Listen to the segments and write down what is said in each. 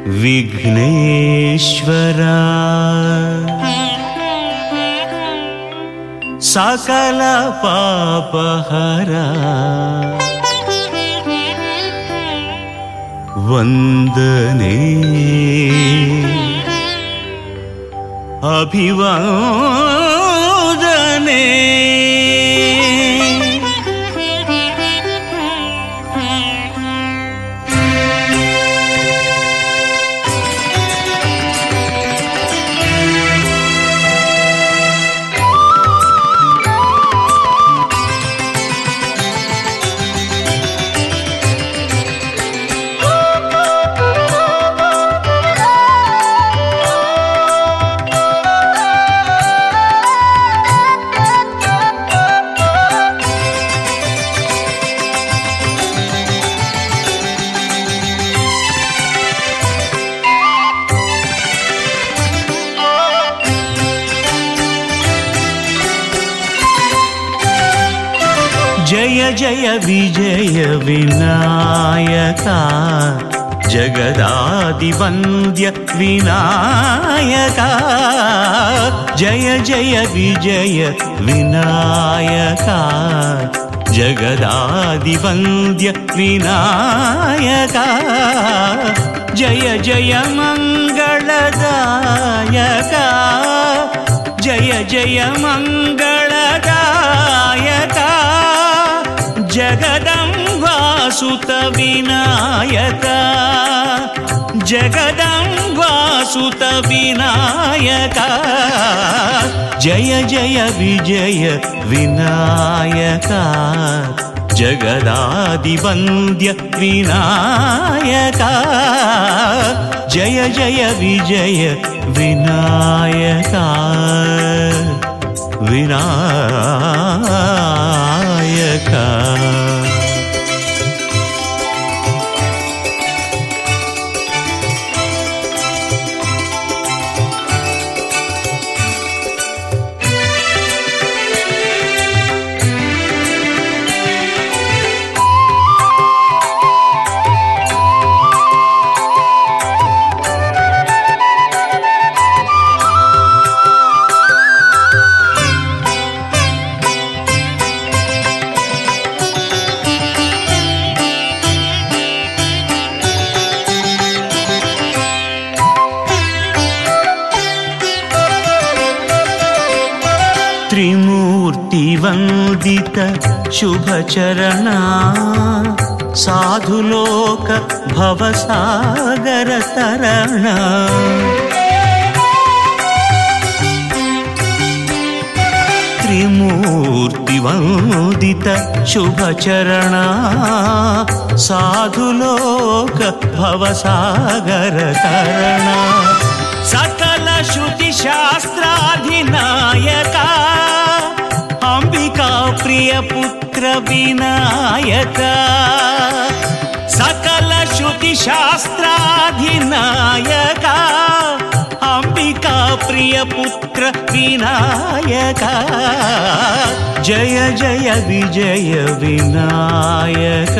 విఘ్నేశ్వరా సకల పాపహరా వందనే అభివాదనే జయ జయ విజయ వినాయక జగదాది వంద్య వినాయక జయ జయ విజయ వినాయక జగదాది వంద్య వినాయక జయ జయ మంగళదాయక జయ జయ మంగళదాయక జగదంబాసుత వినాయక జగదంబాసుత వినాయక జయ జయ విజయ వినాయక జగదాది వంద్య వినాయక జయ జయ విజయ వినాయక వినాయక త్రిమూర్తి వందిత శుభచరణ సాధులోక భవసాగర తరణ త్రిమూర్తి వందిత శుభచరణ సాధులోక భవసాగర తరణ సకల శృతి శాస్త్రాధినాయక అంబికా ప్రియ పుత్ర వినాయక సకల శృతి శాస్త్రాధినాయక అంబికా ప్రియ పుత్ర వినాయక జయ జయ విజయ వినాయక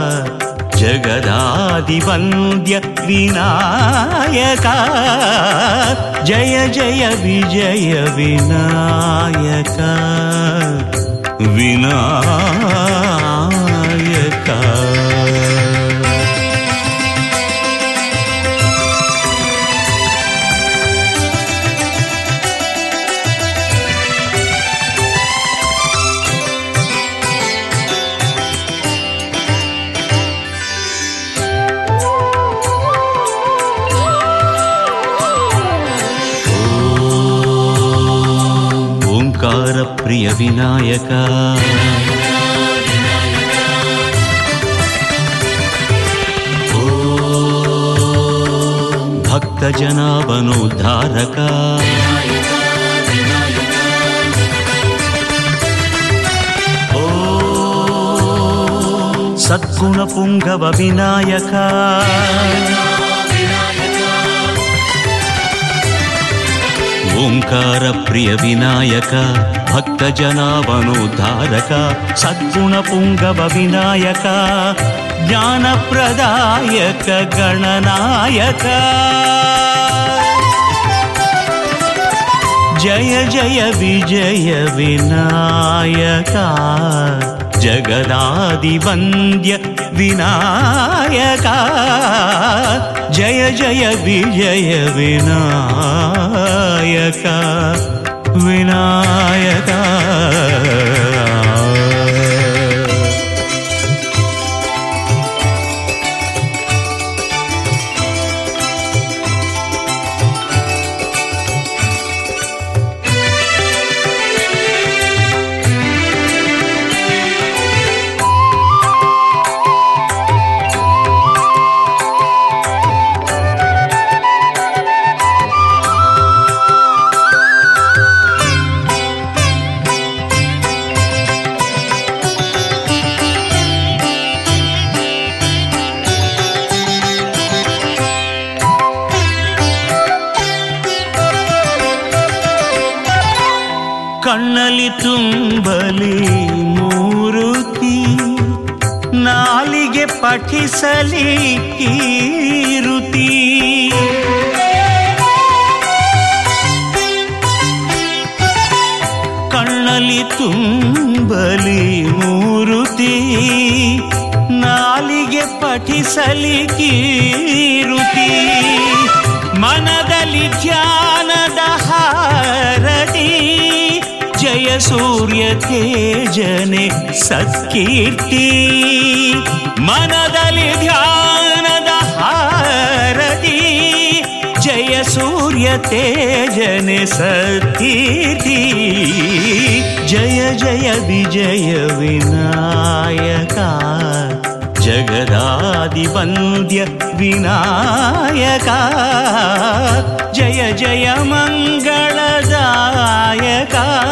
జగదాది వంద్య వినాయక జయ జయ విజయ వినాయక వినాయక ఓంకార ప్రియ వినాయక భక్త జనాభనోద్ధారక సద్గుణ పుంగవ వినాయక ಓಂಕಾರ ಪ್ರಿಯ ವಿನಾಯಕ ಭಕ್ತ ಜನಾವನೋದ್ಧಾರಕ ಸದ್ಗುಣ ಪುಂಗವ ವಿನಾಯಕ ಜ್ಞಾನ ಪ್ರದಾಯಕ ಗಣನಾಯಕ ಜಯ ಜಯ ವಿಜಯ ವಿನಾಯಕ ಜಗದಾದಿವಂದ್ಯ ವಿನಾಯಕ ಜಯ ಜಯ ವಿಜಯ ವಿನಾಯಕ ವಿನಾಯಕ ಕಣ್ಣಲಿ ತುಂಬಲಿ ಮೂರುತಿ ನಾಲಿಗೆ ಪಠಿಸಲಿ ಕೀರುತಿ ಕಣ್ಣಲಿ ತುಂಬಲಿ ಮೂರುತಿ ನಾಲಿಗೆ ಪಠಿಸಲಿ ಕೀರುತಿ ಮನದಲ್ಲಿ ಧ್ಯಾನದ ಹಾರತಿ ಜಯ ಸೂರ್ಯ ತೇಜನೆ ಸತ್ಕೀರ್ತಿ ಮನದಲ್ಲಿ ಧ್ಯಾನದ ಹಾರತಿ ಜಯ ಸೂರ್ಯ ತೇಜನೆ ಸತ್ಕೀರ್ತಿ ಜಯ ಜಯ ವಿಜಯ ವಿನಾಯಕ ಜಗದಾದಿವಂದ್ಯ ವಿನಾಯಕ ಜಯ ಜಯ ಮಂಗಳದಾಯಕ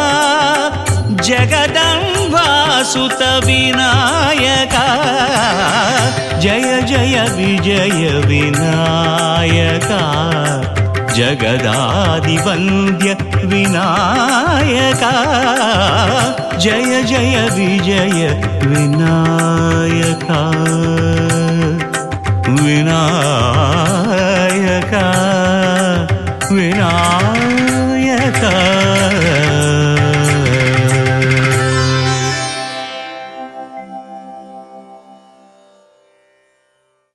ಜಗದಂಬಾಸುತ ವಿನಾಯಕ ಜಯ ಜಯ ವಿಜಯ ವಿನಾಯಕ ಜಗದಾದಿವಂದ್ಯ ವಿನಾಯಕ ಜಯ ಜಯ ವಿಜಯ ವಿನಾಯಕ ವಿನಾಯಕ ವಿನಾಯಕ